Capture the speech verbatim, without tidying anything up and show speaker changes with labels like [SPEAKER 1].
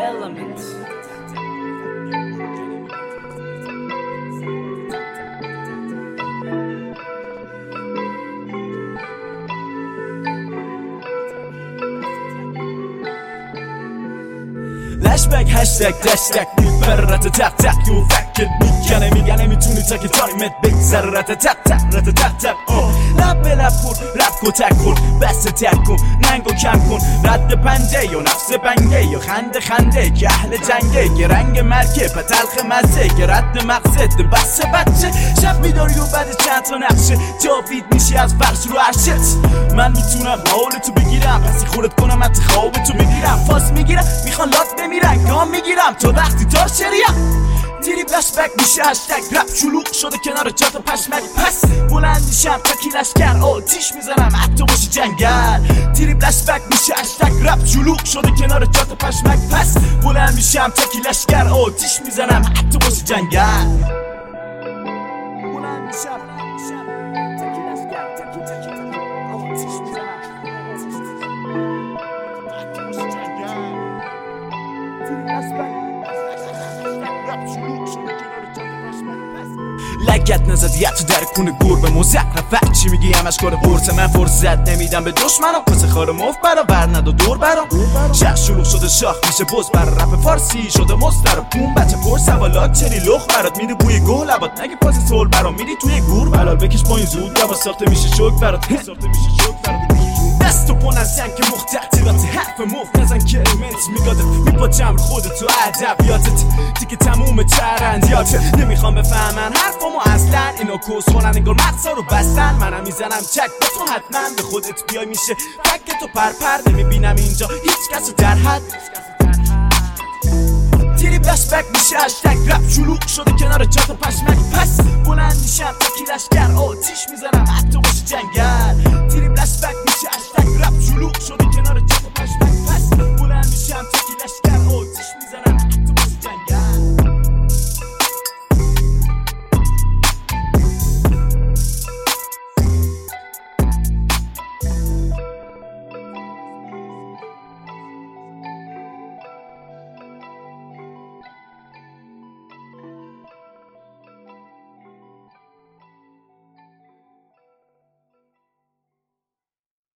[SPEAKER 1] element.
[SPEAKER 2] لشبک هشتگ دشتگ میبره رت تق تق یو فکت میکنه میگه نمیتونی تا که تایمت بگذره رت تق تق رت تق تق لب به لب کن رفت و تک کن بس تک کن ننگ و کم کن رد پنجه یا نفس بنگه یا خنده خنده که اهل جنگه که رنگ مرکه پتلخ مزه که رد مقصد بس بچه شب میداری و بعد چند تا نقشه جاوید میشی از فرش رو عرشت من میتونم حال تو بگیرم پسی خورد کنم حتی خواب تو میگیرم فاس میگیرم میخوان لات بمیرن گام میگیرم تا وقتی تا شریم تیری فلشبک میشه هشتگ رپ شلوغ شده کنار جات و پشمک پس بلندیشم تا کی لشگر آتیش میزنم حتی باشی جنگل تیری فلشبک میشه هشتگ رپ شلوغ شده کنار جات و پشمک پس بلند میشم تا کی لشگر آتیش میزنم حتی باشی جنگل بلند میشم تا کی لشگر تا کی تا کی تا کی آتیش میزنم حتی باشی جنگل تیری فلشبک لگت نزد یه تو در کونه گور به مزخرفت چی میگی همش کار قرص من فرصت نمیدم به دشمنم کاسه خار مفت برا بر ندو دور برام شخ شلوغ شده شاخ میشه بز برا رپ فارسی شده مستر بوم بچه پر سوالات چری لخ برات میده بوی گل لبات نگی پاس سول برام میری توی گور بلال بکش پایین زود یا با ساخته میشه شوک برات ساخته میشه شوک برات دست و پا نزن که مختطرات حرف مفت نزن که ایمنت میگادت میپاچم خودتو ادبیاتت دیگه تموم چرندیاته نمیخوام بفهمن حرفامو اصلا اینا کس خونن انگار مقصا رو بستن منم میزنم چک به تو حتما به خودت بیای میشه فکر تو پرپر نمیبینم اینجا هیچ کسو در حد تیری فلشبک میشه هشتگ رپ شلوغ شده کنار جات و پشمک پس بلند میشم تا کی لشگر آتیش میزنم حتی باشی جنگل تیری فلشبک میشه هشتگ رپ شلوغ شده کنار